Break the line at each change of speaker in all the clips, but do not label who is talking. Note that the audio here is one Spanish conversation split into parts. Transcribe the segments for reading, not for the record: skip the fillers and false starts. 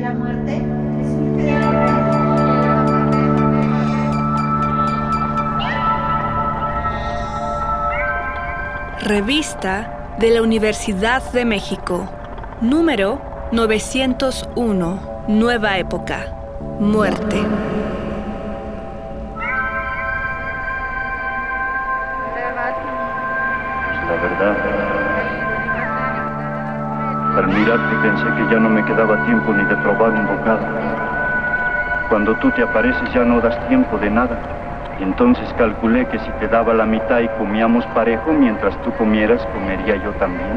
la muerte surge de
Revista de la Universidad de México, número 901, Nueva Época, Muerte.
La verdad, al mirarte pensé que ya no me quedaba tiempo ni de probar un bocado. Cuando tú te apareces ya no das tiempo de nada. Y entonces calculé que si te daba la mitad y comíamos parejo, mientras tú comieras, comería yo también.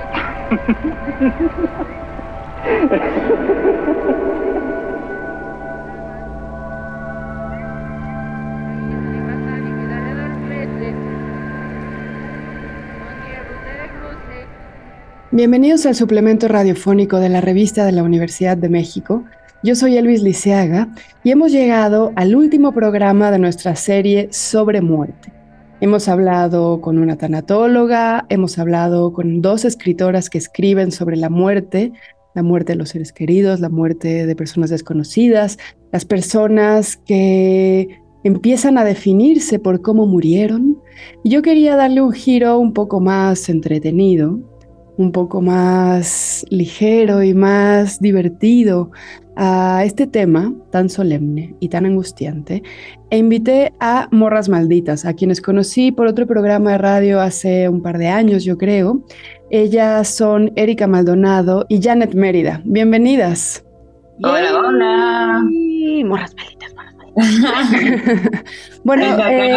Bienvenidos al suplemento radiofónico de la Revista de la Universidad de México. Yo soy Elvis Liceaga y hemos llegado al último programa de nuestra serie sobre muerte. Hemos hablado con una tanatóloga, hemos hablado con dos escritoras que escriben sobre la muerte de los seres queridos, la muerte de personas desconocidas, las personas que empiezan a definirse por cómo murieron. Y yo quería darle un giro un poco más entretenido, un poco más ligero y más divertido a este tema tan solemne y tan angustiante, e invité a Morras Malditas, a quienes conocí por otro programa de radio hace un par de años, yo creo. Ellas son Erika Maldonado y Janet Mérida. Bienvenidas.
Hola, hola.
Morras Malditas, Morras Malditas.
Bueno,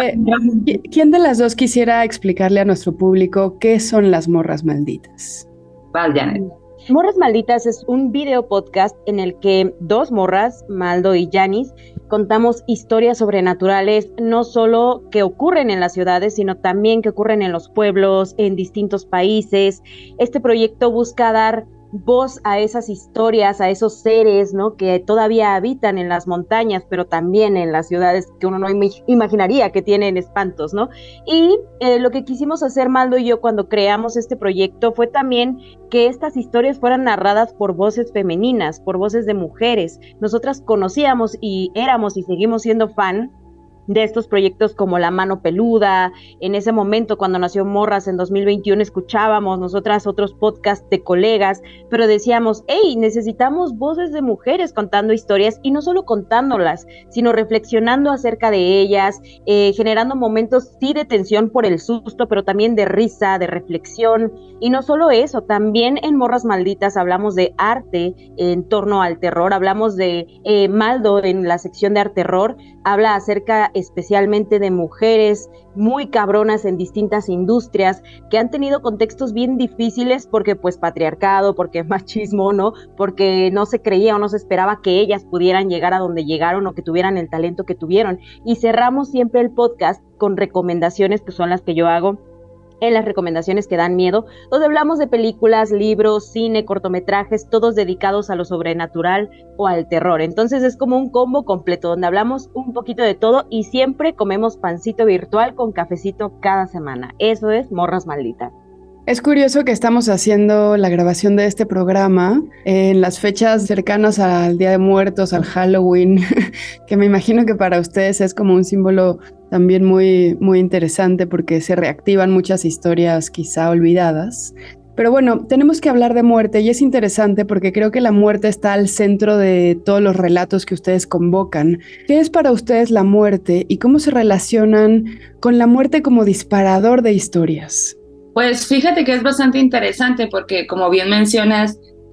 ¿quién de las dos quisiera explicarle a nuestro público qué son las Morras Malditas?
Vas, Janet.
Morras Malditas es un video podcast en el que dos morras, Maldo y Yanis, contamos historias sobrenaturales, no solo que ocurren en las ciudades, sino también que ocurren en los pueblos, en distintos países. Este proyecto busca dar voz a esas historias, a esos seres, ¿no?, que todavía habitan en las montañas, pero también en las ciudades que uno no imaginaría que tienen espantos, ¿no? Y lo que quisimos hacer Maldo y yo cuando creamos este proyecto fue también que estas historias fueran narradas por voces femeninas, por voces de mujeres. Nosotras conocíamos y éramos y seguimos siendo fan de estos proyectos como La Mano Peluda. En ese momento, cuando nació Morras en 2021, escuchábamos nosotras otros podcasts de colegas, pero decíamos, hey, necesitamos voces de mujeres contando historias, y no solo contándolas, sino reflexionando acerca de ellas, generando momentos sí de tensión por el susto, pero también de risa, de reflexión. Y no solo eso, también en Morras Malditas hablamos de arte en torno al terror, hablamos de Maldo en la sección de arte terror, habla acerca especialmente de mujeres muy cabronas en distintas industrias que han tenido contextos bien difíciles porque pues patriarcado, porque machismo, ¿no? Porque no se creía o no se esperaba que ellas pudieran llegar a donde llegaron o que tuvieran el talento que tuvieron. Y cerramos siempre el podcast con recomendaciones, que son las que yo hago en las recomendaciones que dan miedo, donde hablamos de películas, libros, cine, cortometrajes, todos dedicados a lo sobrenatural o al terror. Entonces es como un combo completo donde hablamos un poquito de todo y siempre comemos pancito virtual con cafecito cada semana. Eso es Morras Malditas.
Es curioso que estamos haciendo la grabación de este programa en las fechas cercanas al Día de Muertos, al Halloween, que me imagino que para ustedes es como un símbolo también muy, muy interesante porque se reactivan muchas historias quizá olvidadas. Pero bueno, tenemos que hablar de muerte y es interesante porque creo que la muerte está al centro de todos los relatos que ustedes convocan. ¿Qué es para ustedes la muerte y cómo se relacionan con la muerte como disparador de historias?
Pues fíjate que es bastante interesante porque, como bien mencionas,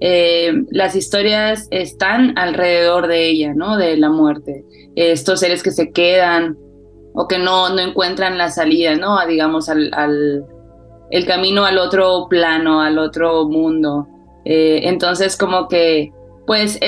las historias están alrededor de ella, ¿no? De la muerte. Estos seres que se quedan o que no encuentran la salida, ¿no? Digamos, el camino al otro plano, al otro mundo. Entonces, como que, pues,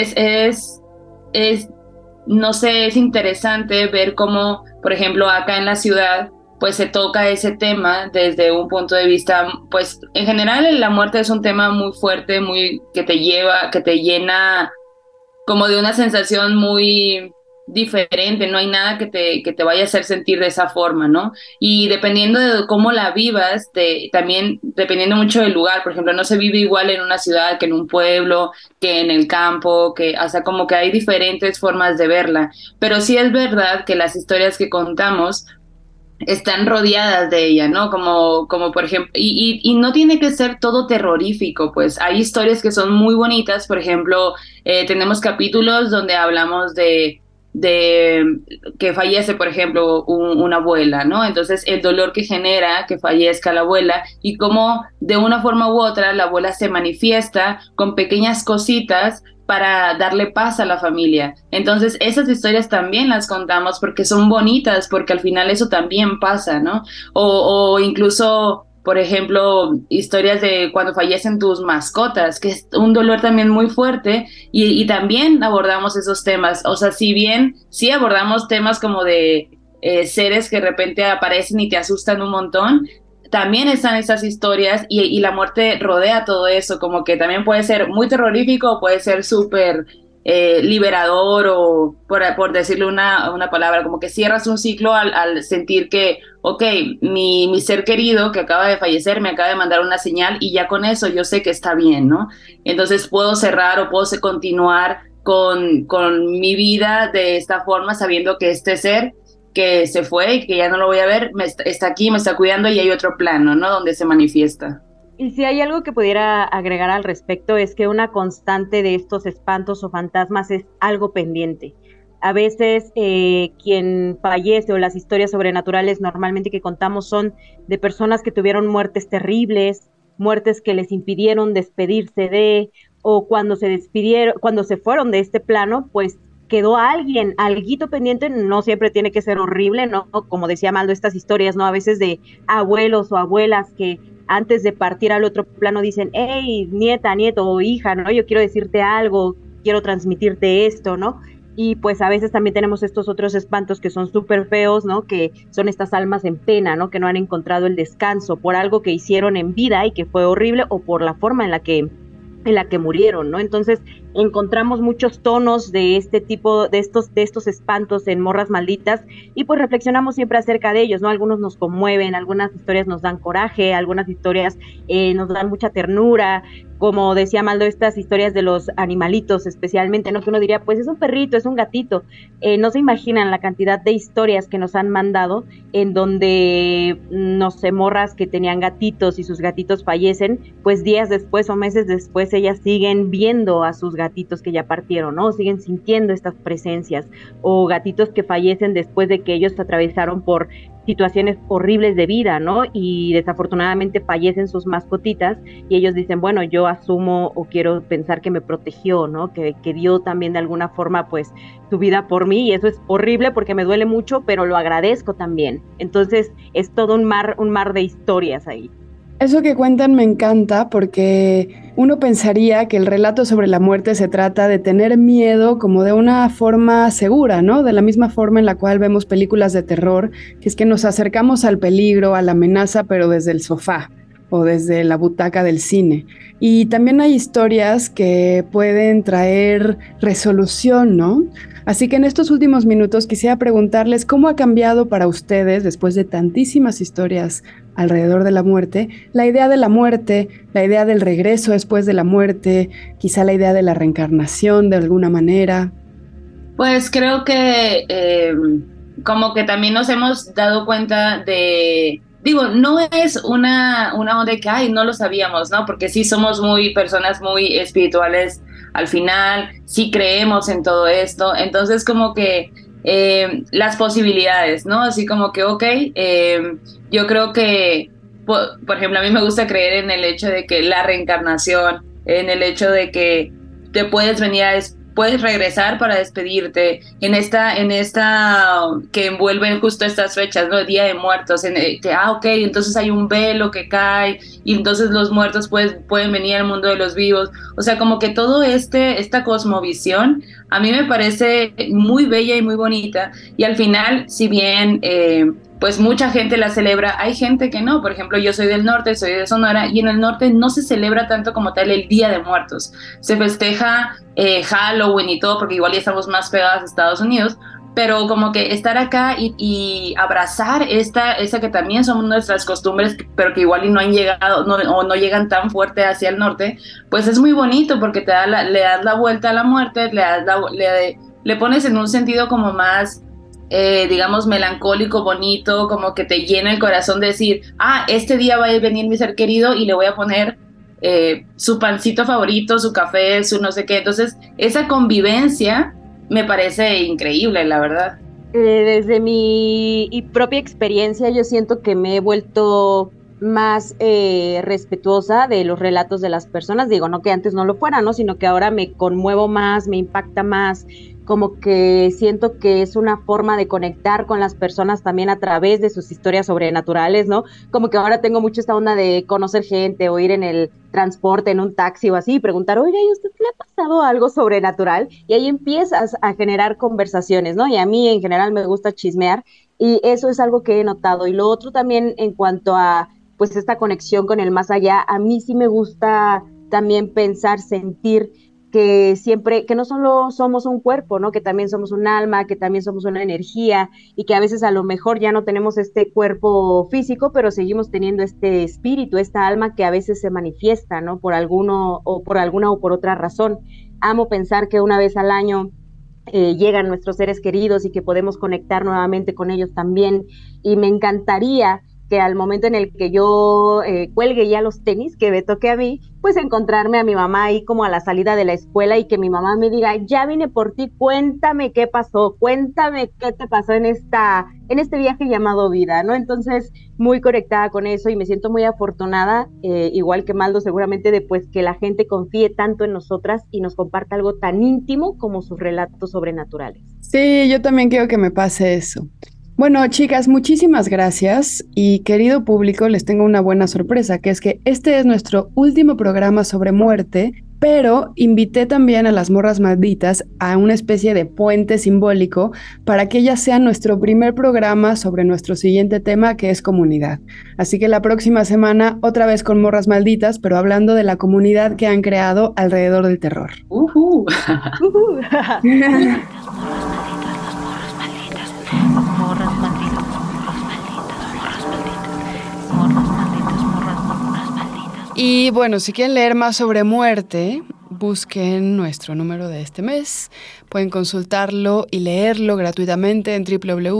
no sé, es interesante ver cómo, por ejemplo, acá en la ciudad, pues se toca ese tema desde un punto de vista, pues en general la muerte es un tema muy fuerte, muy que te llena como de una sensación muy diferente, no hay nada que te vaya a hacer sentir de esa forma, ¿no? Y dependiendo de cómo la vivas, también dependiendo mucho del lugar, por ejemplo, no se vive igual en una ciudad que en un pueblo, que en el campo, o sea, como que hay diferentes formas de verla, pero sí es verdad que las historias que contamos están rodeadas de ella, ¿no? Como por ejemplo, y no tiene que ser todo terrorífico, pues hay historias que son muy bonitas, por ejemplo, tenemos capítulos donde hablamos de que fallece, por ejemplo, una abuela, ¿no? Entonces, el dolor que genera que fallezca la abuela y cómo de una forma u otra la abuela se manifiesta con pequeñas cositas para darle paz a la familia. Entonces, esas historias también las contamos porque son bonitas, porque al final eso también pasa, ¿no? O incluso, por ejemplo, historias de cuando fallecen tus mascotas, que es un dolor también muy fuerte, y también abordamos esos temas. O sea, si bien sí abordamos temas como de seres que de repente aparecen y te asustan un montón, también están esas historias y la muerte rodea todo eso, como que también puede ser muy terrorífico o puede ser súper liberador o por decirle una palabra, como que cierras un ciclo al sentir que, ok, mi ser querido que acaba de fallecer me acaba de mandar una señal y ya con eso yo sé que está bien, ¿no? Entonces puedo cerrar o puedo continuar con mi vida de esta forma sabiendo que este ser que se fue y que ya no lo voy a ver, está aquí, me está cuidando y hay otro plano, ¿no? Donde se manifiesta.
Y si hay algo que pudiera agregar al respecto es que una constante de estos espantos o fantasmas es algo pendiente. A veces quien fallece o las historias sobrenaturales normalmente que contamos son de personas que tuvieron muertes terribles, muertes que les impidieron despedirse o cuando se fueron de este plano, pues quedó alguito pendiente, no siempre tiene que ser horrible, ¿no? Como decía Maldo, estas historias, ¿no? A veces de abuelos o abuelas que antes de partir al otro plano dicen, hey, nieta, nieto o hija, ¿no? Yo quiero decirte algo, quiero transmitirte esto, ¿no? Y pues a veces también tenemos estos otros espantos que son súper feos, ¿no? Que son estas almas en pena, ¿no? Que no han encontrado el descanso por algo que hicieron en vida y que fue horrible o por la forma en la que murieron, ¿no? Entonces encontramos muchos tonos de este tipo, de estos espantos en Morras Malditas y pues reflexionamos siempre acerca de ellos, ¿no? Algunos nos conmueven, algunas historias nos dan coraje, algunas historias nos dan mucha ternura, como decía Maldo, estas historias de los animalitos especialmente, ¿no? Que uno diría, pues es un perrito, es un gatito, no se imaginan la cantidad de historias que nos han mandado en donde, no sé, morras que tenían gatitos y sus gatitos fallecen, pues días después o meses después ellas siguen viendo a sus gatitos que ya partieron, ¿no? Siguen sintiendo estas presencias, o gatitos que fallecen después de que ellos atravesaron por situaciones horribles de vida, ¿no? Y desafortunadamente fallecen sus mascotitas y ellos dicen, bueno, yo asumo o quiero pensar que me protegió, ¿no? Que dio también de alguna forma pues su vida por mí y eso es horrible porque me duele mucho, pero lo agradezco también. Entonces es todo un mar de historias ahí.
Eso que cuentan me encanta porque uno pensaría que el relato sobre la muerte se trata de tener miedo como de una forma segura, ¿no? De la misma forma en la cual vemos películas de terror, que es que nos acercamos al peligro, a la amenaza, pero desde el sofá o desde la butaca del cine. Y también hay historias que pueden traer resolución, ¿no? Así que en estos últimos minutos quisiera preguntarles cómo ha cambiado para ustedes, después de tantísimas historias alrededor de la muerte, la idea del regreso después de la muerte, quizá la idea de la reencarnación de alguna manera.
Pues creo que como que también nos hemos dado cuenta de... Digo, no es una onda de que, ay, no lo sabíamos, ¿no? Porque sí somos personas muy espirituales al final, sí creemos en todo esto, entonces como que las posibilidades, ¿no? Así como que, ok, yo creo que, por ejemplo, a mí me gusta creer en el hecho de que la reencarnación, en el hecho de que te puedes puedes regresar para despedirte en esta que envuelven justo estas fechas, ¿no? Día de Muertos, ok, entonces hay un velo que cae y entonces los muertos pueden venir al mundo de los vivos, o sea, como que todo esta cosmovisión a mí me parece muy bella y muy bonita y al final, si bien pues mucha gente la celebra, hay gente que no, por ejemplo, yo soy del norte, soy de Sonora, y en el norte no se celebra tanto como tal el Día de Muertos, se festeja Halloween y todo, porque igual ya estamos más pegados a Estados Unidos, pero como que estar acá y abrazar esta que también son nuestras costumbres, pero que igual y no han llegado, o no llegan tan fuerte hacia el norte, pues es muy bonito porque le das la vuelta a la muerte, le pones en un sentido como más, digamos, melancólico, bonito, como que te llena el corazón de decir, este día va a venir mi ser querido y le voy a poner su pancito favorito, su café, su no sé qué. Entonces, esa convivencia me parece increíble, la verdad.
Desde mi propia experiencia, yo siento que me he vuelto más respetuosa de los relatos de las personas. Digo, no que antes no lo fuera, ¿no? Sino que ahora me conmuevo más, me impacta más, como que siento que es una forma de conectar con las personas también a través de sus historias sobrenaturales, ¿no? Como que ahora tengo mucho esta onda de conocer gente o ir en el transporte, en un taxi o así, y preguntar, oiga, ¿y a usted le ha pasado algo sobrenatural? Y ahí empiezas a generar conversaciones, ¿no? Y a mí en general me gusta chismear y eso es algo que he notado. Y lo otro también en cuanto a, pues, esta conexión con el más allá, a mí sí me gusta también pensar, sentir que siempre, que no solo somos un cuerpo, ¿no? Que también somos un alma, que también somos una energía y que a veces a lo mejor ya no tenemos este cuerpo físico, pero seguimos teniendo este espíritu, esta alma que a veces se manifiesta, ¿no? Por alguna o por otra razón. Amo pensar que una vez al año llegan nuestros seres queridos y que podemos conectar nuevamente con ellos también, y me encantaría que al momento en el que yo cuelgue ya los tenis que me toque a mí, pues encontrarme a mi mamá ahí como a la salida de la escuela y que mi mamá me diga, ya vine por ti, cuéntame qué pasó, cuéntame qué te pasó en este viaje llamado vida, ¿no? Entonces, muy conectada con eso y me siento muy afortunada, igual que Maldo seguramente, de pues que la gente confíe tanto en nosotras y nos comparta algo tan íntimo como sus relatos sobrenaturales.
Sí, yo también quiero que me pase eso. Bueno, chicas, muchísimas gracias y querido público, les tengo una buena sorpresa, que es que este es nuestro último programa sobre muerte, pero invité también a las morras malditas a una especie de puente simbólico para que ellas sean nuestro primer programa sobre nuestro siguiente tema, que es comunidad. Así que la próxima semana otra vez con morras malditas, pero hablando de la comunidad que han creado alrededor del terror. Y bueno, si quieren leer más sobre muerte, busquen nuestro número de este mes. Pueden consultarlo y leerlo gratuitamente en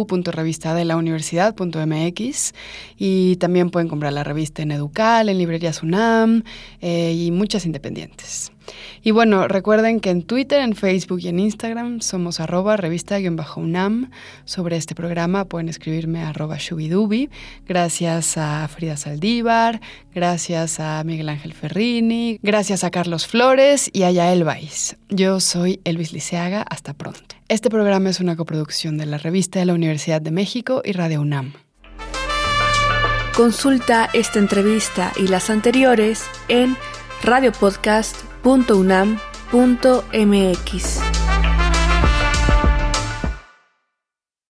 www.revistadelauniversidad.mx y también pueden comprar la revista en Educal, en librerías UNAM y muchas independientes. Y bueno, recuerden que en Twitter, en Facebook y en Instagram somos @revista_UNAM. Sobre este programa pueden escribirme @shubidubi. Gracias a Frida Saldívar, gracias a Miguel Ángel Ferrini, gracias a Carlos Flores y a Yael Baiz. Yo soy Elvis Liceaga, hasta pronto. Este programa es una coproducción de la Revista de la Universidad de México y Radio UNAM.
Consulta esta entrevista y las anteriores en radiopodcast.unam.mx.